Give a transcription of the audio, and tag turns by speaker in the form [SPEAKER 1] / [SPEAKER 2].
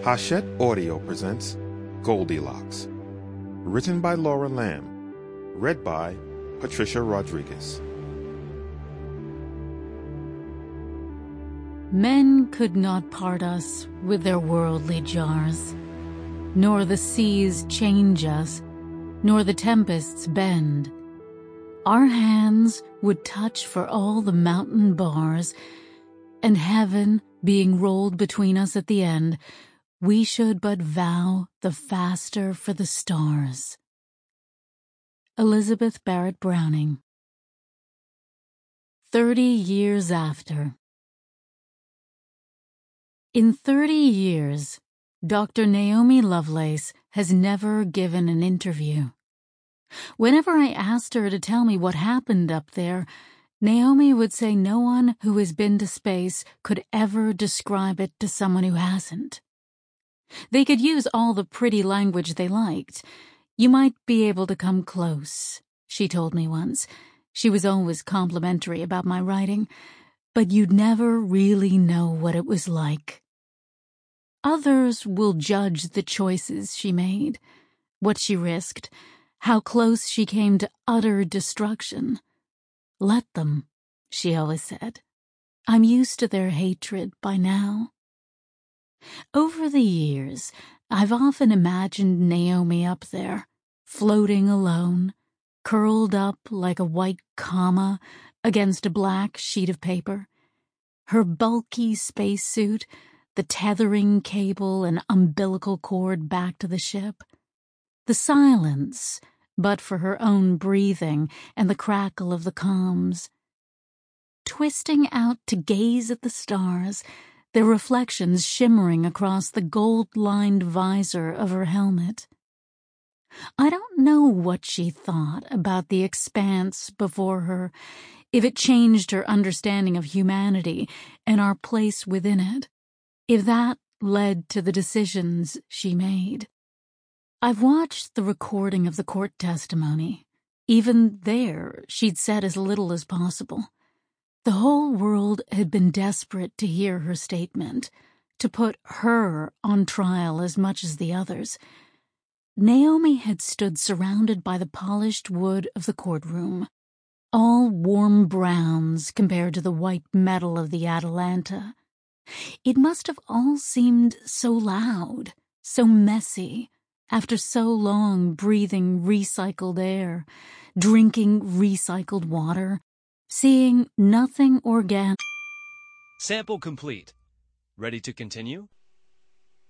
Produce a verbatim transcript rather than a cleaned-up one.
[SPEAKER 1] Hachette Audio presents Goldilocks. Written by Laura Lamb. Read by Patricia Rodriguez.
[SPEAKER 2] Men could not part us with their worldly jars, nor the seas change us, nor the tempests bend. Our hands would touch for all the mountain bars, and heaven being rolled between us at the end, we should but vow the faster for the stars. Elizabeth Barrett Browning. Thirty years after. In thirty years, Doctor Naomi Lovelace has never given an interview. Whenever I asked her to tell me what happened up there, Naomi would say no one who has been to space could ever describe it to someone who hasn't. They could use all the pretty language they liked. You might be able to come close, she told me once. She was always complimentary about my writing, but you'd never really know what it was like. Others will judge the choices she made, what she risked, how close she came to utter destruction. Let them, she always said. I'm used to their hatred by now. Over the years, I've often imagined Naomi up there, floating alone, curled up like a white comma against a black sheet of paper. Her bulky spacesuit, the tethering cable and umbilical cord back to the ship. The silence, but for her own breathing and the crackle of the comms. Twisting out to gaze at the stars, their reflections shimmering across the gold-lined visor of her helmet. I don't know what she thought about the expanse before her, if it changed her understanding of humanity and our place within it, if that led to the decisions she made. I've watched the recording of the court testimony. Even there, she'd said as little as possible. The whole world had been desperate to hear her statement, to put her on trial as much as the others. Naomi had stood surrounded by the polished wood of the courtroom, all warm browns compared to the white metal of the Atalanta. It must have all seemed so loud, so messy, after so long breathing recycled air, drinking recycled water, seeing nothing organic.
[SPEAKER 3] Sample complete. Ready to continue?